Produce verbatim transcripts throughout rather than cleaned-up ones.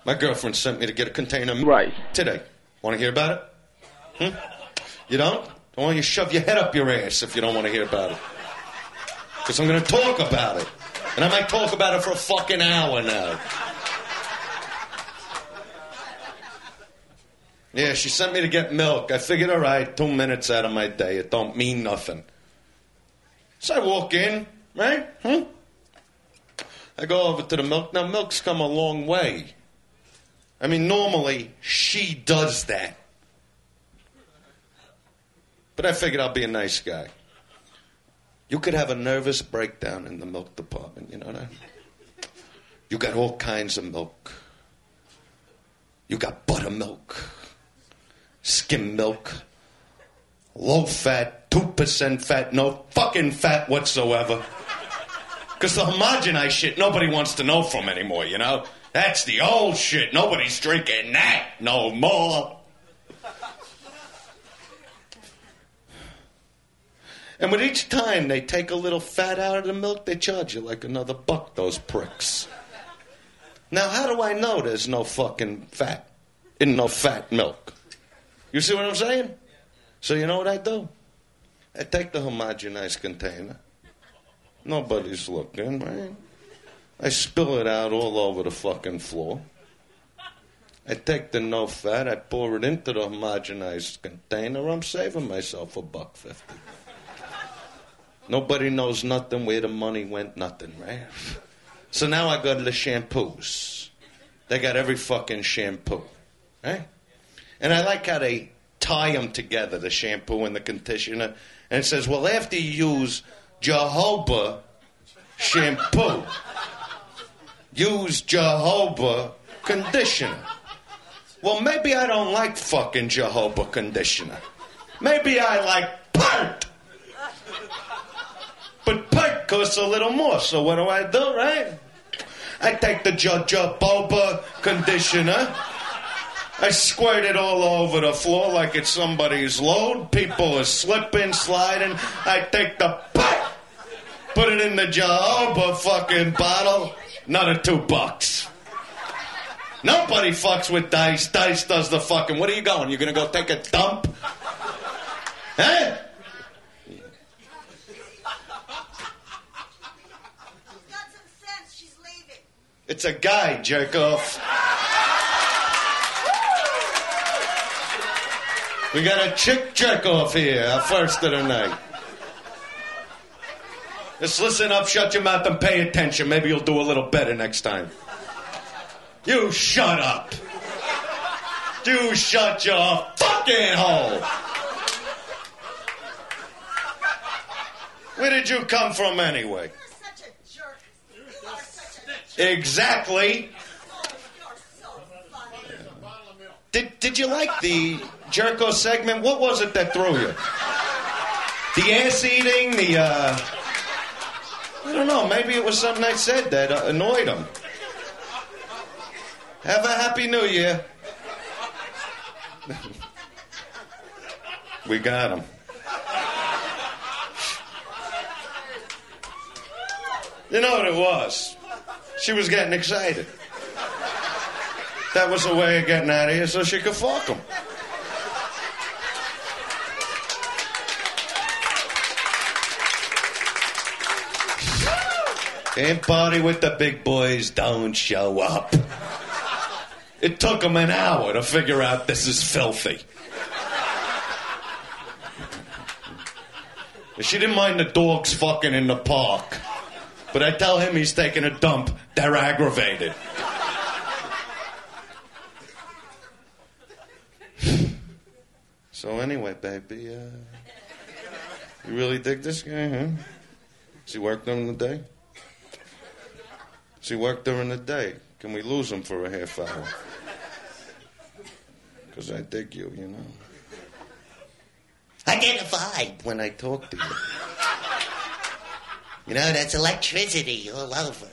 My girlfriend sent me to get a container of milk Right. today. Want to hear about it? Hmm? You don't? I want you to shove your head up your ass if you don't want to hear about it. Because I'm going to talk about it. And I might talk about it for a fucking hour now. Yeah, she sent me to get milk. I figured, all right, two minutes out of my day. It don't mean nothing. So I walk in, right? Hmm? I go over to the milk. Now, milk's come a long way. I mean, normally, she does that. But I figured I'll be a nice guy. You could have a nervous breakdown in the milk department, you know that? You got all kinds of milk. You got buttermilk, skim milk, low fat, two percent fat, no fucking fat whatsoever. Because the homogenized shit nobody wants to know from anymore, you know? That's the old shit. Nobody's drinking that no more. And with each time they take a little fat out of the milk, they charge you like another buck, those pricks. Now, how do I know there's no fucking fat in no fat milk? You see what I'm saying? So you know what I do? I take the homogenized container. Nobody's looking, right? I spill it out all over the fucking floor. I take the no fat, I pour it into the homogenized container. I'm saving myself a buck fifty. Nobody knows nothing, where the money went, nothing, right? So now I got the shampoos. They got every fucking shampoo, right? And I like how they tie them together, the shampoo and the conditioner. And it says, well, after you use Jojoba shampoo, use Jojoba conditioner. Well, maybe I don't like fucking Jojoba conditioner. Maybe I like Pert. But Pert costs a little more, so what do I do, right? I take the Jojoba conditioner. I squirt it all over the floor like it's somebody's load. People are slipping, sliding. I take the Pert, put it in the Jojoba fucking bottle. Another two bucks. Nobody fucks with Dice. Dice does the fucking... What are you going? You gonna go take a dump? Huh? It's a guy, jerk off. We got a chick jerk off here, our first of the night. Just listen up, shut your mouth, and pay attention. Maybe you'll do a little better next time. You shut up. You shut your fucking hole. Where did you come from anyway? Exactly. Did did you like the Jerko segment? What was it that threw you? The ass eating, the uh I don't know, maybe it was something I said that uh, annoyed him. Have a happy new year. We got him. You know what it was? She was getting excited. That was a way of getting out of here so she could fuck him. Can't party with the big boys, don't show up. It took him an hour to figure out this is filthy. She didn't mind the dogs fucking in the park. But I tell him he's taking a dump, they're aggravated. So anyway, baby, uh, you really dig this guy, huh? Does he work during the day? Does he work during the day? Can we lose him for a half hour? Because I dig you, you know. I get a vibe when I talk to you. You know, that's electricity all over.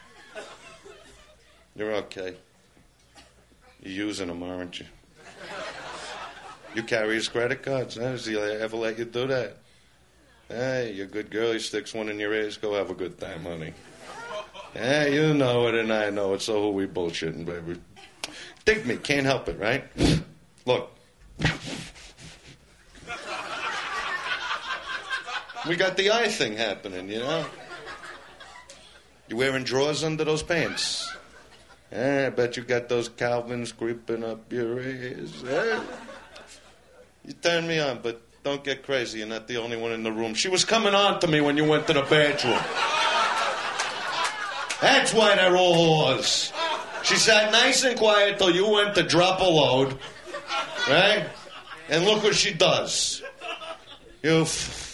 You're okay. You're using them, aren't you? You carry his credit cards, huh? Does he ever let you do that? Hey, you're a good girl. He sticks one in your ears. Go have a good time, honey. Hey, you know it and I know it, so who we bullshitting, baby? Dig me, can't help it, right? Look. We got the eye thing happening, you know? You wearing drawers under those pants? Eh, I bet you got those Calvins creeping up your ears. Eh? You turn me on, but don't get crazy. You're not the only one in the room. She was coming on to me when you went to the bathroom. That's why they're all whores. She sat nice and quiet till you went to drop a load. Right? And look what she does. You... F-